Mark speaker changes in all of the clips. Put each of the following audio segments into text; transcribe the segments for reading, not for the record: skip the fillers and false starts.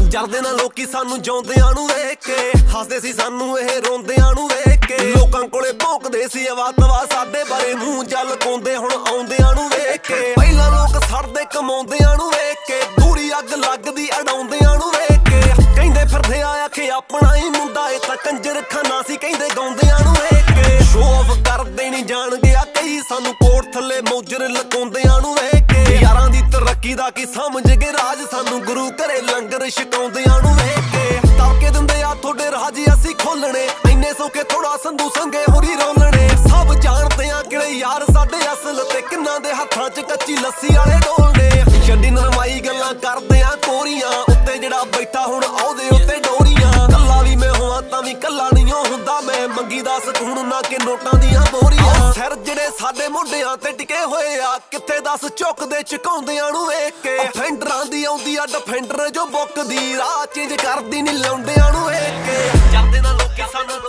Speaker 1: ਜਰਦੇ ਨਾ ਲੋਕੀ ਸਾਨੂੰ ਜਿਉਂਦਿਆਂ ਨੂੰ ਵੇਖ ਕੇ, ਹੱਸਦੇ ਸੀ ਸਾਨੂੰ ਇਹ ਰੋਂਦਿਆਂ ਨੂੰ ਵੇਖ ਕੇ। ਲੋਕਾਂ ਕੋਲੇ ਭੌਂਕਦੇ ਸੀ ਅਵਾਤਵਾ ਸਾਡੇ ਬਾਰੇ, ਮੂੰਹ ਜਲ ਕੋਂਦੇ ਹੁਣ ਆਉਂਦਿਆਂ ਨੂੰ ਵੇਖ ਕੇ। ਪਹਿਲਾਂ ਲੋਕ ਸੜਦੇ ਕਮਾਉਂਦਿਆਂ ਨੂੰ ਵੇਖ ਕੇ, ਦੂਰੀ ਅੱਗ ਲੱਗਦੀ ਅਡਾਉਂਦਿਆਂ ਨੂੰ ਵੇਖ ਕੇ। ਕਹਿੰਦੇ ਫਿਰਦੇ ਆਖੇ ਆਪਣਾ ਹੀ ਮੁੰਡਾ, ਇਹ ਤਾਂ ਕੰਜਰ ਖਾਨਾ ਸੀ ਕਹਿੰਦੇ ਗਾਉਂਦਿਆਂ ਨੂੰ ਵੇਖ ਕੇ। ਸ਼ੋਅ ਆਫ ਕਰਦੇ ਨਹੀਂ ਜਾਣ ਗਿਆ ਕਈ, ਸਾਨੂੰ ਕੋਟ ਥੱਲੇ ਮੌਜਰ ਲਕਾਉਂਦਿਆਂ ਨੂੰ ਵੇਖ ਕੇ। ਯਾਰਾਂ ਦੀ ਤਰੱਕੀ ਦਾ ਕੀ ਸਮਝ ਗਏ ਰਾਜ, ਸਾਨੂੰ ਗੁਰੂ ਘਰੇ ਲੰਗਰ ਛਕਾਉਂਦਿਆਂ ਨੂੰ ਵੇਖ ਕੇ। ਤੜਕੇ ਦਿੰਦੇ ਆ ਤੁਹਾਡੇ ਰਾਜ ਅਸੀਂ ਖੋਲਣੇ, ਇੰਨੇ ਸੌਕੇ ਥੋੜਾ ਸੰਧੂ ਸੰਗੇ ਹੋਰੀ ਰੋਲਣੇ। ਸਭ ਜਾਣਦੇ ਆ ਕਿਹੜੇ ਯਾਰ ਸਾਡੇ ਅਸਲ, ਤੇ ਕਿੰਨਾਂ ਦੇ ਹੱਥਾਂ 'ਚ ਕੱਚੀ ਲੱਸੀ ਵਾਲੇ ਡੋਲਦੇ। ਛੱਡੀ ਨਰਮਾਈ ਗੱਲਾਂ ਕਰਦੇ ਆ ਕੋਰੀਆਂ, ਉੱਤੇ ਜਿਹੜਾ ਬੈਠਾ ਹੁਣ ਆਉਦੇ ਉੱਤੇ ਡੋਰੀਆਂ। ਕੱਲਾ ਵੀ ਮੈਂ ਹੋਵਾਂ ਤਾਂ ਵੀ ਕੱਲਾ ਨਹੀਂ ਹੁੰਦਾ ਮੈਂ, ਮੰਗੀ ਦਾ ਸਕੂਨ ਨਾ ਕਿ ਨੋਟਾਂ ਦੀਆਂ ਬੋਰੀਆਂ। ਸਿਰ ਜਿਹੜੇ ਸਾਡੇ ਮੁੰਡਿਆਂ ਤੇ ਟਿਕੇ ਹੋਏ ਆ, ਕਿੱਥੇ ਦੱਸ ਝੁਕਦੇ ਝੁਕਾਉਂਦਿਆਂ ਨੂੰ ਵੇਖ ਕੇ। ਫੈਂਡਰਾਂ ਦੀ ਆਉਂਦੀ ਆ ਡਿਫੈਂਡਰ ਜੋ ਬੁੱਕਦੀ, ਰਾਹ ਚੇਂਜ ਕਰਦੀ ਨਹੀਂ ਲੌਂਡਿਆਂ ਨੂੰ ਵੇਖ ਕੇ। ਜਾਂਦੇ ਨਾ ਲੋਕੀ ਸਾਨੂੰ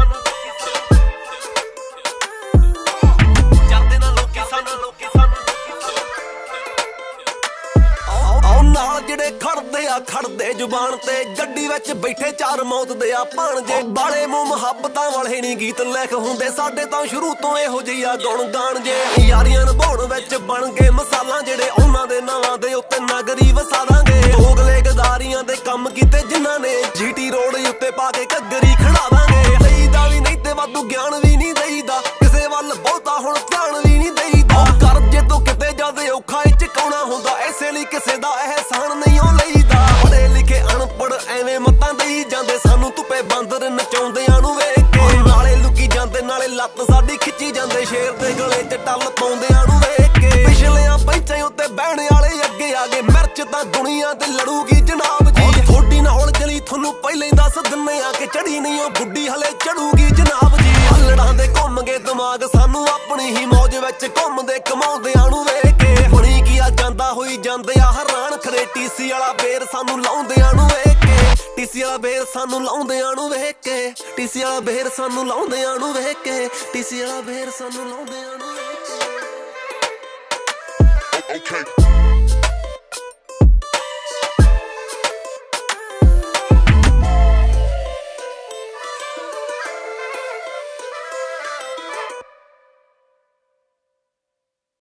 Speaker 1: ਨਾਲ ਜਿਹੜੇ ਖੜਦੇ ਆ ਖੜਦੇ ਜ਼ੁਬਾਨ ਤੇ, ਗੱਡੀ ਵਿੱਚ ਬੈਠੇ ਚਾਰ ਮੌਤ ਦੇ ਆ ਭਾਣਜੇ। ਬਾਲੇ ਮੂੰਹ ਮੁਹੱਬਤਾਂ ਵਾਲੇ ਨਹੀਂ ਗੀਤ ਲਿਖ ਹੁੰਦੇ ਸਾਡੇ ਤਾਂ ਸ਼ੁਰੂ ਤੋਂ ਇਹੋ ਜਿਹੀ ਆ ਗੁਣ ਗਾਣ ਜੇ। ਯਾਰੀਆਂ ਨਿਭਾਉਣ ਵਿੱਚ ਬਣ ਗਏ ਮਸਾਲਾ, ਜਿਹੜੇ ਉਹਨਾਂ ਦੇ ਨਾਵਾਂ ਦੇ ਉੱਤੇ ਨਗਰੀ ਵਸਾ ਦਾਂਗੇ। ਦੋਗਲੇ ਗਦਾਰੀਆਂ ਦੇ ਕੰਮ ਕੀਤੇ ਜਿਨ੍ਹਾਂ ਨੇ, ਜੀਟੀ ਰੋਡ ਉੱਤੇ ਪਾ ਕੇ ਘੱਗਰੀ ਖੜਾ ਦਾਂਗੇ। ਦੇਈਦਾ ਵੀ ਨਹੀਂ ਤੇ ਵਾਧੂ ਗਿਆਨ ਵੀ ਨਹੀਂ ਦੇਈਦਾ, ਕਿਸੇ ਵੱਲ ਬਹੁਤਾ ਹੁਣ ਧਿਆਨ ਵੀ ਨਹੀਂ ਦੇਈਦਾ। ਕਰਜ਼ੇ ਤੋਂ ਕਿਤੇ ਜ਼ਿਆਦਾ ਔਖਾ ਇਹ ਚੁਕਾਉਣਾ ਹੁੰਦਾ, ਇਸੇ ਲਈ ਕਿਸੇ ਦਾ ਅਹਿਸਾਨ ਨਹੀਂ ਉਹ ਲਈਦਾ। ਪੜ੍ਹੇ ਲਿਖੇ ਅਨਪੜ੍ਹ ਐਵੇਂ ਮਤਾਂ ਦੇਈ ਜਾਂਦੇ, ਸਾਨੂੰ ਧੁੱਪੇ ਬਾਂਦਰ ਨਚਾਉਂਦਿਆਂ ਨੂੰ ਵੇਖ ਕੇ। ਨਾਲੇ ਲੁਕੀ ਜਾਂਦੇ ਨਾਲੇ ਲੱਤ ਸਾਡੀ ਖਿੱਚੀ ਜਾਂਦੇ, ਸ਼ੇਰ ਦੇ ਗਲੇ 'ਚ ਟੱਲ ਪਾਉਂਦਿਆਂ ਨੂੰ ਵੇਖ ਕੇ। ਪਿਛਲਿਆਂ ਬੈਂਚਾਂ ਉੱਤੇ ਬਹਿਣ ਵਾਲੇ ਅੱਗੇ ਆ ਗਏ, ਮਿਰਚ ਤਾਂ ਦੁਨੀਆ ਤੇ ਲੜੂਗੀ ਜਨਾਬ ਜੀ। ਥੋੜੀ ਨਾਲ ਜਲੀ ਤੁਹਾਨੂੰ ਪਹਿਲਾਂ ਹੀ ਦੱਸ ਦਿੰਨੇ ਆ ਕਿ ਚੜੀ ਨਹੀਂ ਉਹ ਗੁੱਡੀ ਹਲੇ ਚੜੂਗੀ ਜਨਾਬ ਜੀ। ਹੱਲੜਾਂ ਦੇ ਘੁੰਮ ਗਏ ਦਿਮਾਗ ਸਾਨੂੰ, ਆਪਣੀ ਹੀ ਮੌਜ ਵਿੱਚ ਘੁੰਮਦੇ ਕਮਾਉਂਦਿਆਂ ਨੂੰ ਵੇਖ ਕੇ। ਬਣੀ ਕੀ ਆ ਜਾਂਦਾ ਹੋਈ ਜਾਂਦੇ ਆ ਹੈਰਾਨ, ਖਰੇ ਟੀਸੀ ਵਾਲਾ ਬੇਰ ਸਾਨੂੰ ਲਾਉਂਦਿਆਂ ਨੂੰ ਵੇਖ ਕੇ। ਟੀਸੀ ਵਾਲਾ ਬੇਰ ਸਾਨੂੰ ਲਾਉਂਦਿਆਂ ਨੂੰ ਵੇਖ ਕੇ, ਟੀਸੀ ਵਾਲਾ ਬੇਰ ਸਾਨੂੰ ਲਾਉਂਦਿਆਂ ਨੂੰ ਵੇਖ ਕੇ, ਟੀਸੀ ਵਾਲਾ ਬੇਰ ਸਾਨੂੰ ਲਾਉਂਦਿਆਂ ਨੂੰ